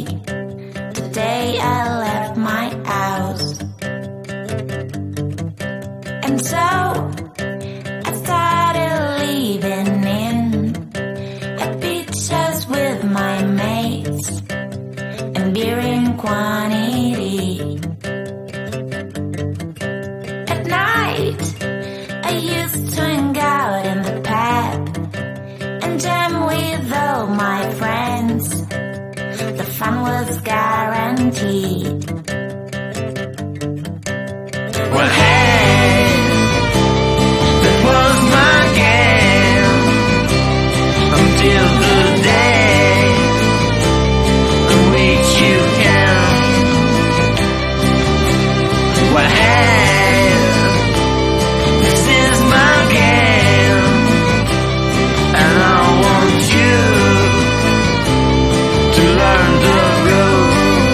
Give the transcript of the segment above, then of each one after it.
the day I left my house. And so I started leaving in at beaches with my mates and beer in quantity. At night I used to hang out in the pub and jam with all my friends. The fun was guaranteed. Well, hey, that was my game until the day in which you came. Well, hey, this is my game, and I want you to learn the rules.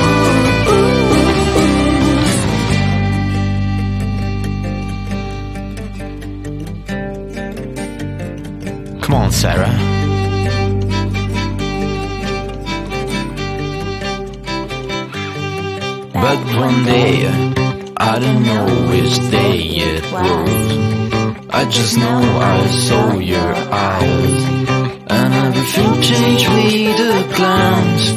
Come on, Sarah. But one day, I don't know which day it was. I just know I saw your eyes, and everything changed with a glance.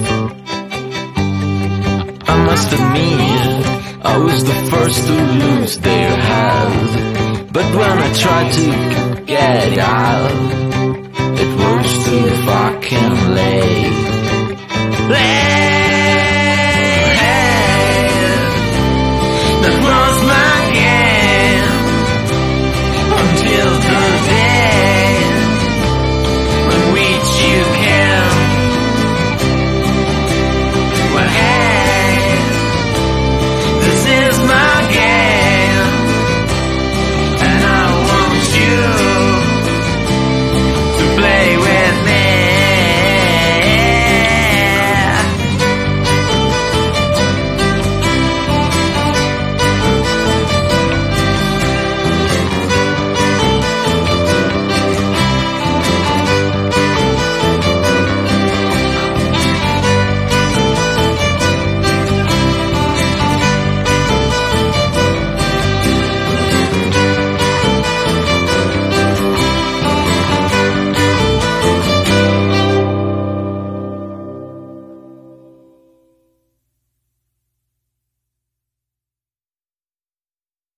I must admit, I was the first to lose their health. But when I tried to get out, it was too fucking late.